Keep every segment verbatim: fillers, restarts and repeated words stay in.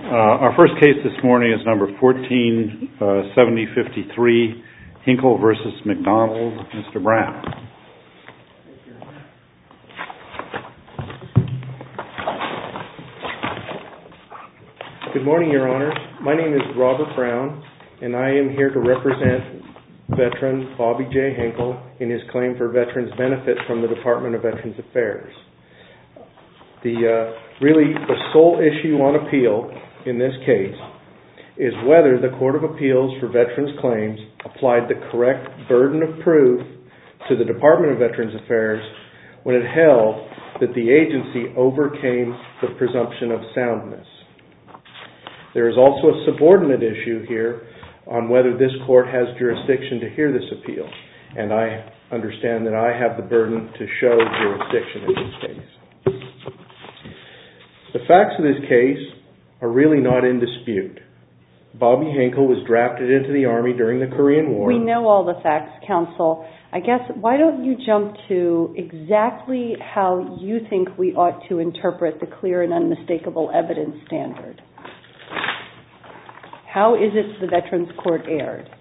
Uh, our first case this morning is number fourteen seventy fifty-three, Hinkle versus McDonald. Mister Brown. Good morning, Your Honors. My name is Robert Brown, and I am here to represent veteran Bobby J. Hinkle in his claim for veterans benefit from the Department of Veterans Affairs. The uh, really the sole issue on appeal in this case is whether the Court of Appeals for Veterans Claims applied the correct burden of proof to the Department of Veterans Affairs when it held that the agency overcame the presumption of soundness. There is also a subordinate issue here on whether this court has jurisdiction to hear this appeal, and I understand that I have the burden to show jurisdiction in this case. The facts of this case are really not in dispute. Bobby Hinkle was drafted into the Army during the Korean War. We know all the facts, Counsel. I guess, why don't you jump to exactly how you think we ought to interpret the clear and unmistakable evidence standard? How is it the Veterans Court erred?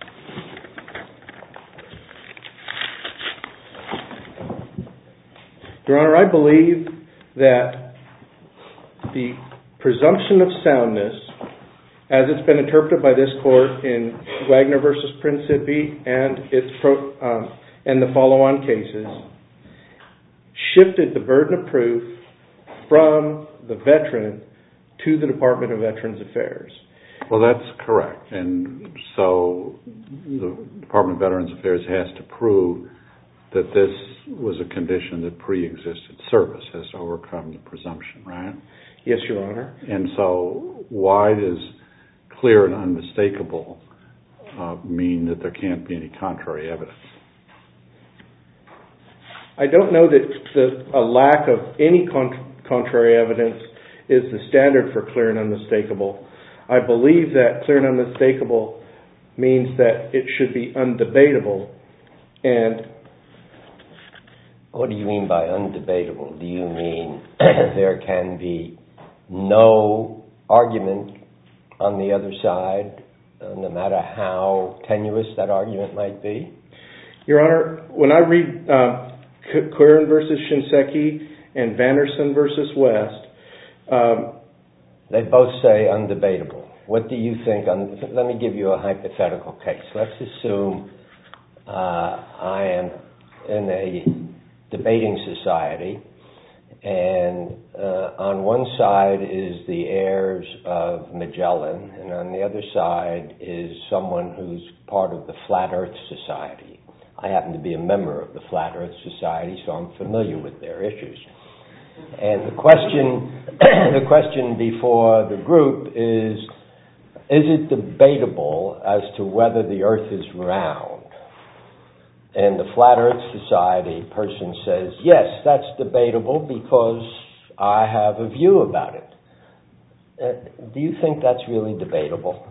Your Honor, I believe that the presumption of soundness, as it's been interpreted by this court in Wagner versus Principi and its pro, um, and the follow-on cases, shifted the burden of proof from the veteran to the Department of Veterans Affairs. Well, that's correct. And so the Department of Veterans Affairs has to prove that this was a condition that pre-existed service, has to overcome the presumption, right? Yes, Your Honor. And so why does clear and unmistakable uh, mean that there can't be any contrary evidence? I don't know that the, a lack of any con- contrary evidence is the standard for clear and unmistakable. I believe that clear and unmistakable means that it should be undebatable. And what do you mean by undebatable? Do you mean there can be no argument on the other side, uh, no matter how tenuous that argument might be? Your Honor, when I read uh, Curran versus Shinseki and Vanderson versus West, um, they both say undebatable. What do you think? Un- Let me give you a hypothetical case. Let's assume uh, I am in a debating society, and uh, on one side is the heirs of Magellan, and on the other side is someone who's part of the Flat Earth Society. I happen to be a member of the Flat Earth Society, so I'm familiar with their issues. And the question, the question before the group is, is it debatable as to whether the Earth is round? And the Flat Earth Society person says, yes, that's debatable because I have a view about it. Uh, do you think that's really debatable?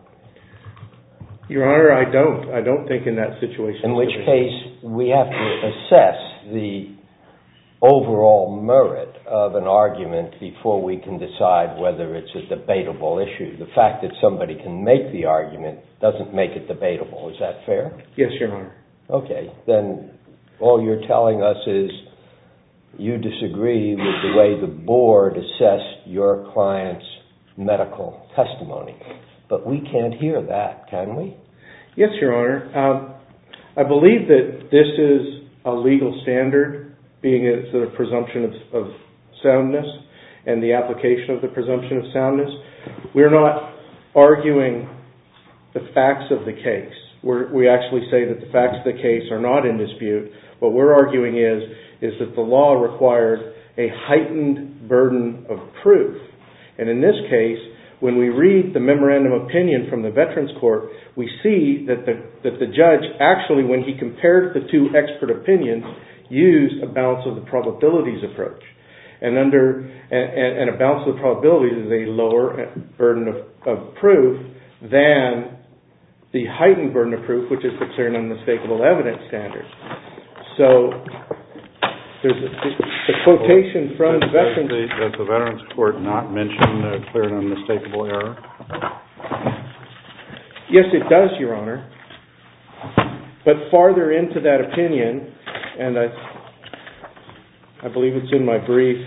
Your Honor, I don't. I don't think in that situation. In which case, we have to assess the overall merit of an argument before we can decide whether it's a debatable issue. The fact that somebody can make the argument doesn't make it debatable. Is that fair? Yes, Your Honor. Okay, then all you're telling us is you disagree with the way the board assessed your client's medical testimony. But we can't hear that, can we? Yes, Your Honor. Um, I believe that this is a legal standard, being it's a presumption of, of soundness and the application of the presumption of soundness. We're not arguing the facts of the case. We're, we actually say that the facts of the case are not in dispute. What we're arguing is, is that the law required a heightened burden of proof. And in this case, when we read the memorandum of opinion from the Veterans Court, we see that the, that the judge actually, when he compared the two expert opinions, used a balance of the probabilities approach. And under and, and a balance of the probabilities is a lower burden of, of proof than the heightened burden of proof, which is the clear and unmistakable evidence standard. So there's a, the quotation from does, the Veterans... Does the, does the Veterans Court not mention the clear and unmistakable error? Yes, it does, Your Honor. But farther into that opinion, and I, I believe it's in my brief,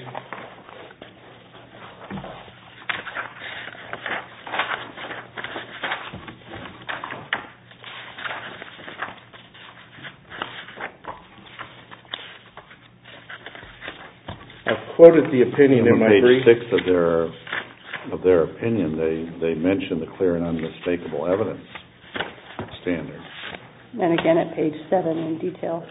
I've quoted the opinion in my brief. Page six of their of their opinion, they they mention the clear and unmistakable evidence standard. And again at page seven in detail.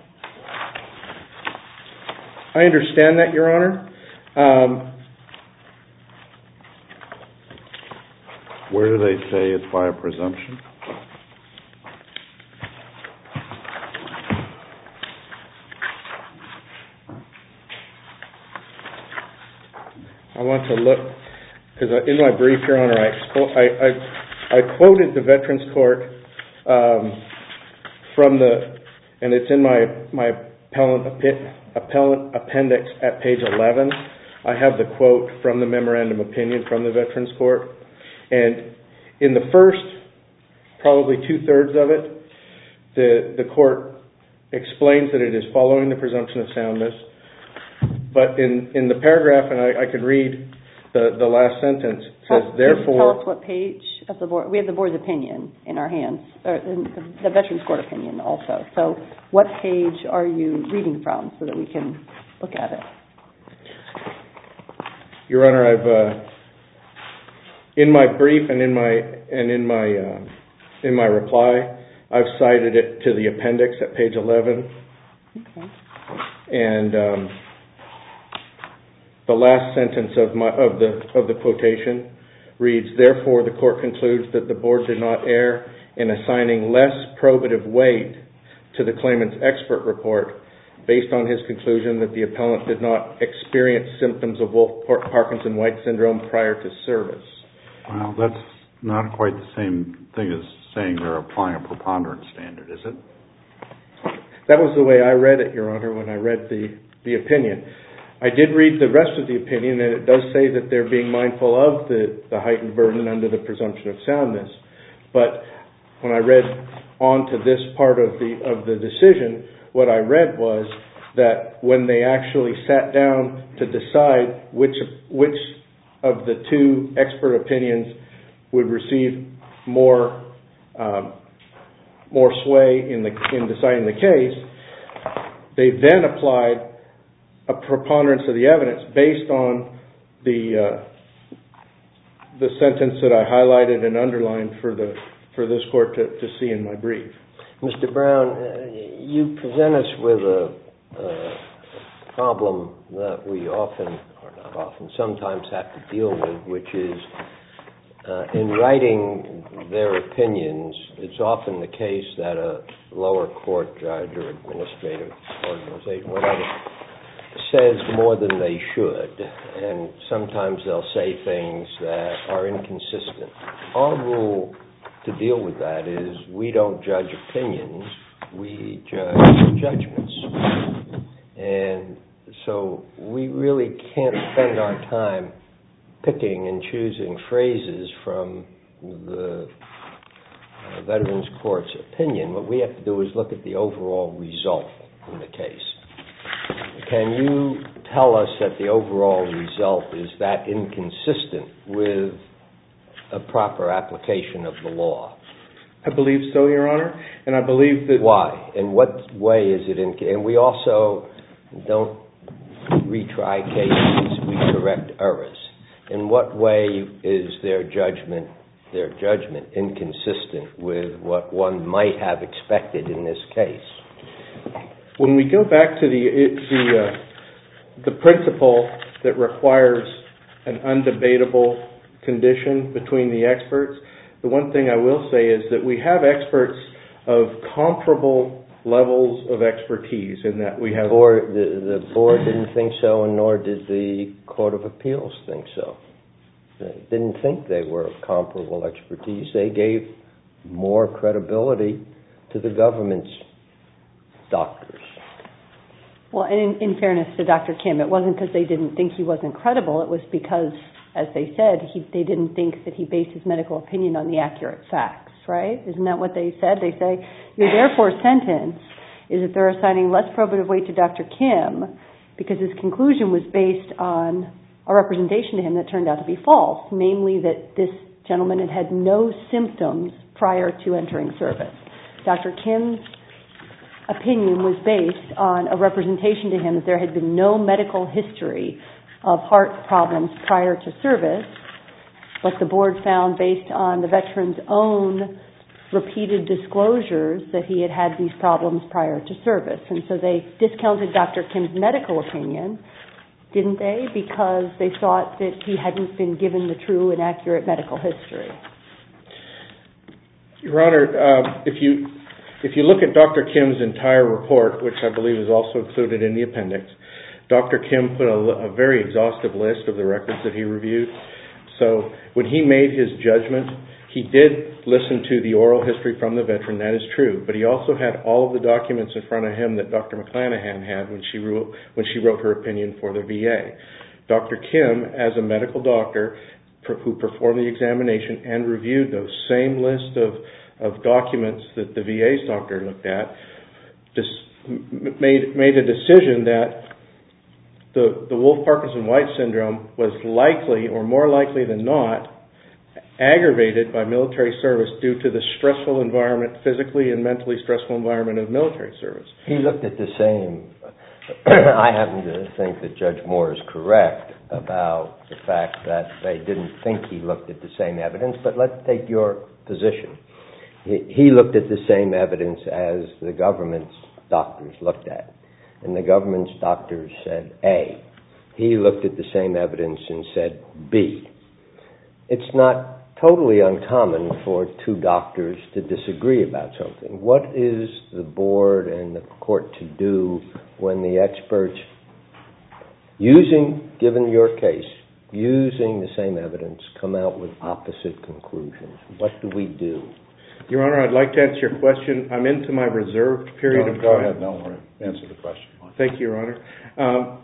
I understand that, Your Honor. Um, Where do they say it's by a presumption? I want to look, because in my brief, Your Honor, I, expo- I, I, I quoted the Veterans Court um, from the, and it's in my, my appellant, appellant appendix at page eleven. I have the quote from the memorandum opinion from the Veterans Court. And in the first, probably two-thirds of it, the, the court explains that it is following the presumption of soundness. But in, in the paragraph, and I, I can read the, the last sentence, it says, Well, therefore... Tell us what page of the board. We have the board's opinion in our hands, or in the, the Veterans Court opinion also. So what page are you reading from so that we can look at it? Your Honor, I've... Uh, in my brief and in my and in my uh, in my reply, I've cited it to the appendix at page eleven. Okay. And um, the last sentence of my of the of the quotation reads, therefore the court concludes that the board did not err in assigning less probative weight to the claimant's expert report based on his conclusion that the appellant did not experience symptoms of Wolff-Parkinson-White syndrome prior to service. Well, that's not quite the same thing as saying they're applying a preponderance standard, is it? That was the way I read it, Your Honor, when I read the, the opinion. I did read the rest of the opinion, and it does say that they're being mindful of the, the heightened burden under the presumption of soundness. But when I read on to this part of the of the decision, what I read was that when they actually sat down to decide which which of the two expert opinions would receive more um, more sway in the in deciding the case, they then applied a preponderance of the evidence based on the uh, the sentence that I highlighted and underlined for the for this court to, to see in my brief. Mister Brown, uh, you present us with a, a problem that we often, or not often, sometimes have to deal with, which is uh, in writing their opinions, it's often the case that a lower court judge or administrative organization, whatever, says more than they should, and sometimes they'll say things that are inconsistent. Our rule to deal with that is we don't judge opinions, we judge judgments. And so we really can't spend our time picking and choosing phrases from the uh, Veterans Court's opinion. What we have to do is look at the overall result in the case. Can you tell us that the overall result is that inconsistent with a proper application of the law? I believe so, Your Honor, and I believe that... Why? In what way is it in... And we also don't retry cases, we correct errors. In what way is their judgment, their judgment inconsistent with what one might have expected in this case? When we go back to the the, uh, the principle that requires an undebatable condition between the experts, the one thing I will say is that we have experts of comparable levels of expertise in that we have... Or the, the board didn't think so, and nor did the Court of Appeals think so. They didn't think they were of comparable expertise. They gave more credibility to the government's doctors. Well, and in, in fairness to Doctor Kim, it wasn't because they didn't think he wasn't credible. It was because as they said, he, they didn't think that he based his medical opinion on the accurate facts, right? Isn't that what they said? They say, your therefore sentence is that they're assigning less probative weight to Doctor Kim because his conclusion was based on a representation to him that turned out to be false, namely that this gentleman had had no symptoms prior to entering service. Doctor Kim's opinion was based on a representation to him that there had been no medical history of heart problems prior to service, but the board found based on the veteran's own repeated disclosures that he had had these problems prior to service. And so they discounted Doctor Kim's medical opinion, didn't they, because they thought that he hadn't been given the true and accurate medical history. Your Honor, uh, if you if you look at Doctor Kim's entire report, which I believe is also included in the appendix, Doctor Kim put a, a very exhaustive list of the records that he reviewed. So when he made his judgment, he did listen to the oral history from the veteran, that is true, but he also had all of the documents in front of him that Doctor McClanahan had when she wrote, when she wrote her opinion for the V A. Doctor Kim, as a medical doctor who performed the examination and reviewed those same list of, of documents that the V A's doctor looked at, just made, made a decision that the, the Wolff-Parkinson-White syndrome was likely, or more likely than not, aggravated by military service due to the stressful environment, physically and mentally stressful environment of military service. He looked at the same. I happen to think that Judge Moore is correct about the fact that they didn't think he looked at the same evidence, but let's take your position. He, he looked at the same evidence as the government's doctors looked at, and the government's doctors said A. He looked at the same evidence and said B. It's not totally uncommon for two doctors to disagree about something. What is the board and the court to do when the experts, using, given your case, using the same evidence, come out with opposite conclusions? What do we do? Your Honor, I'd like to answer your question. I'm into my reserved period no, of time. Go ahead, don't worry. Answer the question. Thank you, Your Honor. Um,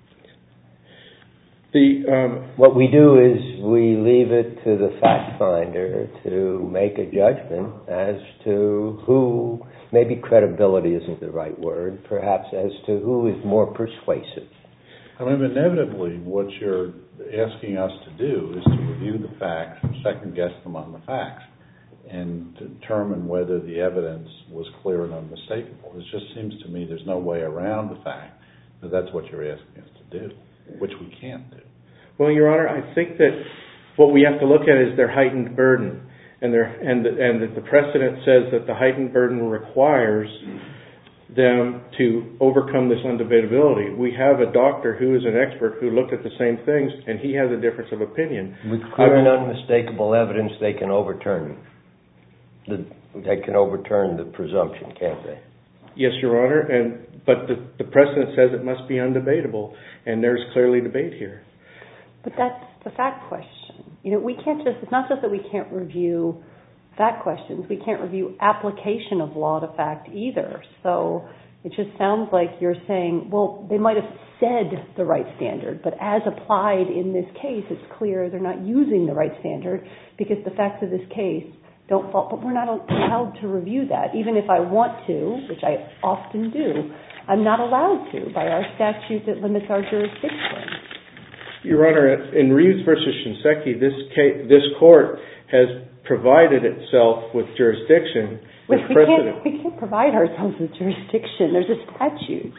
The, um, what we do is we leave it to the fact finder to make a judgment as to who, maybe credibility isn't the right word, perhaps as to who is more persuasive. I mean, inevitably, what you're asking us to do is to review the facts, second guess them on the facts, and determine whether the evidence was clear and unmistakable. It just seems to me there's no way around the fact that that's what you're asking us to do, which we can't do. Well, Your Honor, I think that what we have to look at is their heightened burden, and their and the, and that the precedent says that the heightened burden requires them to overcome this undebatability. We have a doctor who is an expert who looked at the same things, and he has a difference of opinion. With clear and unmistakable evidence, they can overturn the they can overturn the presumption, can't they? Yes, Your Honor, and but the, the precedent says it must be undebatable, and there's clearly debate here. But that's the fact question. You know, we can't just, it's not just that we can't review fact questions, we can't review application of law to fact either. So it just sounds like you're saying, well, they might have said the right standard, but as applied in this case, it's clear they're not using the right standard because the facts of this case don't fall, but we're not allowed to review that. Even if I want to, which I often do, I'm not allowed to by our statute that limits our jurisdiction. Your Honor, in Reeves versus Shinseki, this case, this court has provided itself with jurisdiction. With we, can't, we can't provide ourselves with jurisdiction. There's a statute.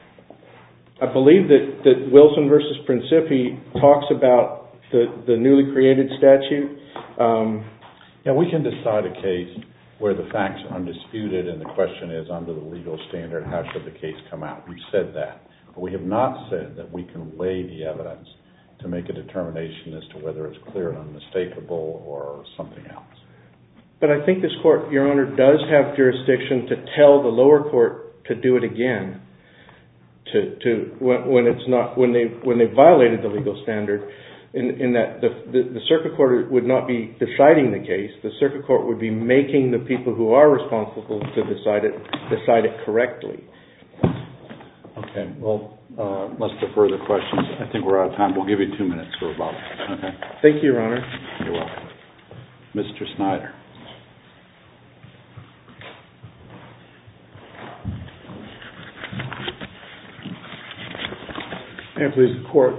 I believe that, that Wilson versus Principi talks about the, the newly created statute. Um, yeah, we can decide a case where the facts are undisputed and the question is, under the legal standard, how should the case come out? We've said that. But we have not said that we can weigh the evidence to make a determination as to whether it's clear and unmistakable or something else. But I think this court, Your Honor, does have jurisdiction to tell the lower court to do it again. To, to when, when it's not when they when they violated the legal standard, in, in that the, the the circuit court would not be deciding the case. The circuit court would be making the people who are responsible to decide it decide it correctly. Okay. Well, Uh, unless there are further questions, I think we're out of time. We'll give you two minutes for rebuttal. Okay. Thank you, Your Honor. You're welcome. Mister Snyder. May it please the Court.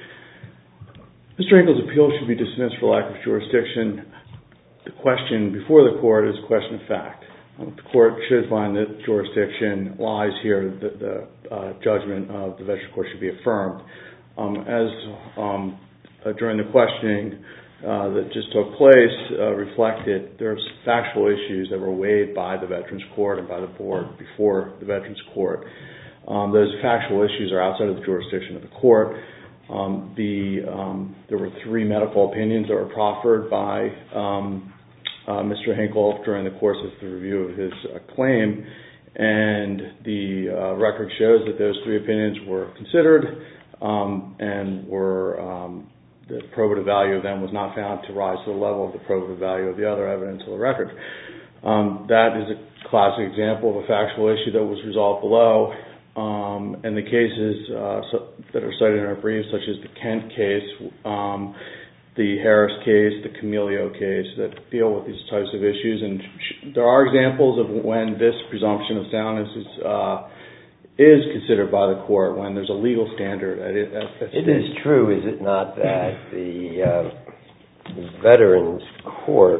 Mister Hinkle's appeal should be dismissed for lack of jurisdiction. The question before the Court is a question of fact. The Court should find that jurisdiction lies here. The, the uh, judgment of the Veterans Court should be affirmed. Um, as um, uh, during the questioning uh, that just took place uh, reflected, there's factual issues that were weighed by the Veterans Court and by the Board before the Veterans Court. Um, those factual issues are outside of the jurisdiction of the Court. Um, the, um, there were three medical opinions that were proffered by um, uh, Mister Hinkle during the course of the review of his uh, claim, and the uh, record shows that those three opinions were considered um, and were um, the probative value of them was not found to rise to the level of the probative value of the other evidence of the record. Um, that is a classic example of a factual issue that was resolved below. Um, and the cases uh, so, that are cited in our brief, such as the Kent case, um, the Harris case, the Camilio case, that deal with these types of issues. And sh- there are examples of when this presumption of soundness is uh, is considered by the Court, when there's a legal standard at it. At, at it is true, is it not, that the uh, Veterans Court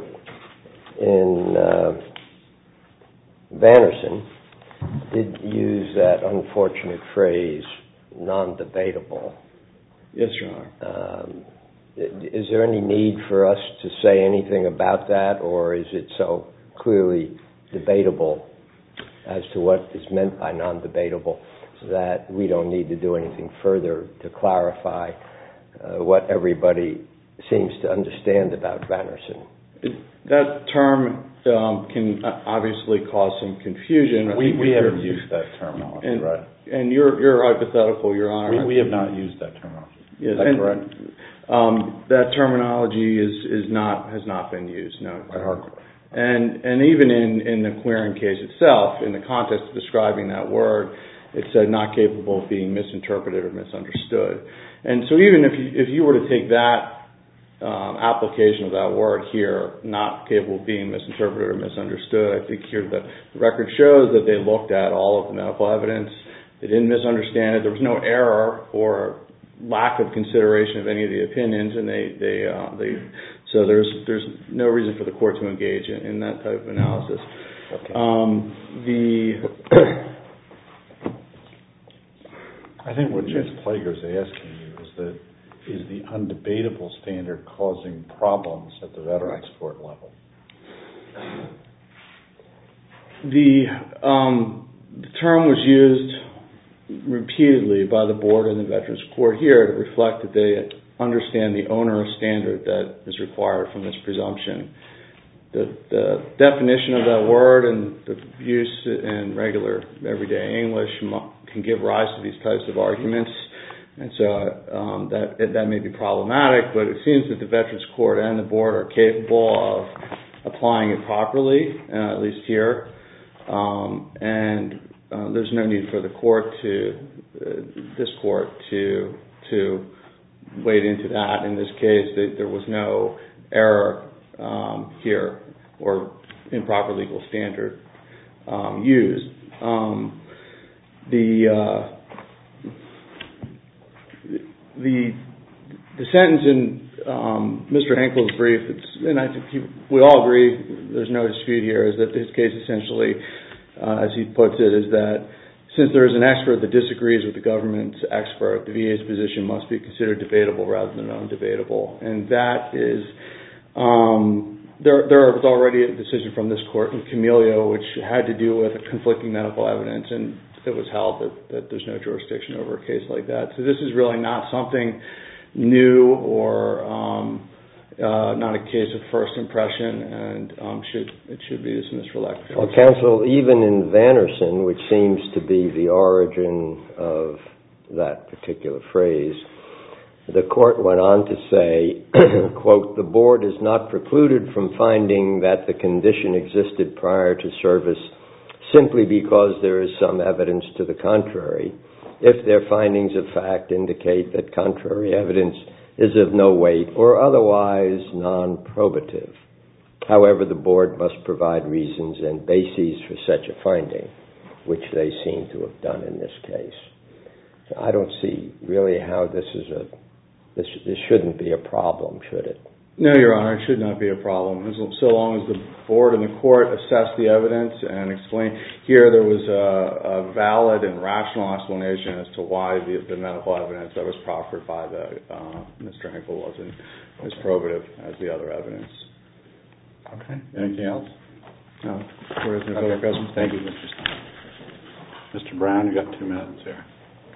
in uh, Vanderson did use that unfortunate phrase, non-debatable. Yes, Your Honor. Um, is there any need for us to say anything about that, or is it so clearly debatable as to what is meant by non-debatable that we don't need to do anything further to clarify uh, what everybody seems to understand about Vanderson? That term um, can obviously cause some confusion. We, we haven't used that terminology, and, right? And you're, you're hypothetical, Your Honor. We, we have not used that terminology. Yes, is that and, correct? Um, that terminology is, is not has not been used, no. By our court. And and even in, in the Quirin case itself, in the context of describing that word, it said not capable of being misinterpreted or misunderstood. And so even if you, if you were to take that um, application of that word here, not capable of being misinterpreted or misunderstood, I think here the record shows that they looked at all of the medical evidence. They didn't misunderstand it. There was no error or lack of consideration of any of the opinions, and they they uh, they so there's there's no reason for the court to engage in, in that type of analysis. Okay. Um, the I think what Judge Plager is asking you is that is the undebatable standard causing problems at the Veterans Court level? The um, the term was used repeatedly by the board and the Veterans Court here to reflect that they understand the onerous standard that is required from this presumption. The, the definition of that word and the use in regular everyday English can give rise to these types of arguments, and so um, that that may be problematic, but it seems that the Veterans Court and the board are capable of applying it properly, uh, at least here, um, and Uh, there's no need for the court to, uh, this court to to wade into that. In this case, they, there was no error um, here or improper legal standard um, used. Um, the uh, the the sentence in um, Mister Hinkle's brief, it's, and I think he, we all agree, there's no dispute here, is that his case essentially, Uh, as he puts it, is that since there is an expert that disagrees with the government's expert, the V A's position must be considered debatable rather than undebatable. And that is, um, there, there was already a decision from this court in Camilio which had to do with conflicting medical evidence, and it was held that, that there's no jurisdiction over a case like that. So this is really not something new or um, Uh, not a case of first impression, and um, should it should be dismissed for lack of jurisdiction. Well, counsel, even in Vanderson, which seems to be the origin of that particular phrase, the court went on to say, quote, "The board is not precluded from finding that the condition existed prior to service simply because there is some evidence to the contrary. if their findings of fact indicate that contrary evidence is of no weight or otherwise non-probative. However, the board must provide reasons and bases for such a finding, which they seem to have done in this case. So I don't see really how this is a, this, this shouldn't be a problem, should it? No, Your Honor, it should not be a problem, as so long as the board and the court assess the evidence and explain. Here there was a, a valid and rational explanation as to why the, the medical evidence that was proffered by the, uh, Mister Hinkle wasn't as probative as the other evidence. Okay. Anything else? No. There is no further questions. Thank you, Mister Stein. Mister Brown, you got two minutes here.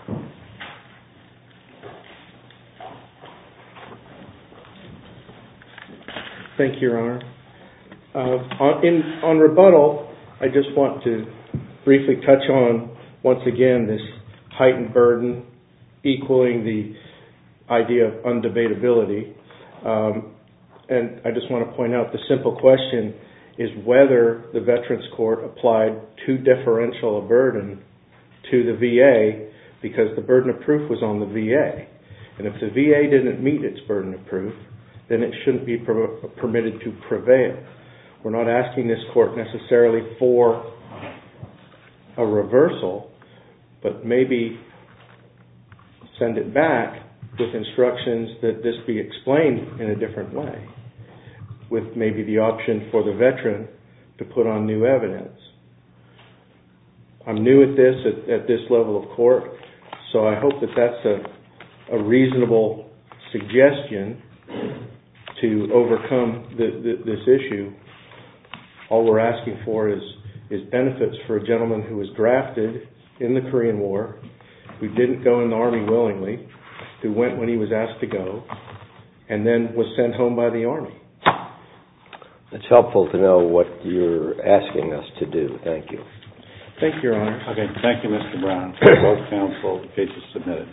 Thank you, Your Honor. Uh, on, in, on rebuttal, I just want to briefly touch on, once again, this heightened burden equaling the idea of undebatability. Um, and I just want to point out the simple question is whether the Veterans Court applied too deferential a burden to the V A because the burden of proof was on the V A. And if the V A didn't meet its burden of proof, then it shouldn't be per- permitted to prevail. We're not asking this court necessarily for a reversal, but maybe send it back with instructions that this be explained in a different way, with maybe the option for the veteran to put on new evidence. I'm new at this, at, at this level of court, so I hope that that's a, a reasonable suggestion to overcome the, the, this issue. All we're asking for is, is benefits for a gentleman who was drafted in the Korean War, who didn't go in the Army willingly, who went when he was asked to go, and then was sent home by the Army. It's helpful to know what you're asking us to do. Thank you. Thank you, Your Honor. Okay, thank you, Mister Brown. Both counsel, the case is submitted.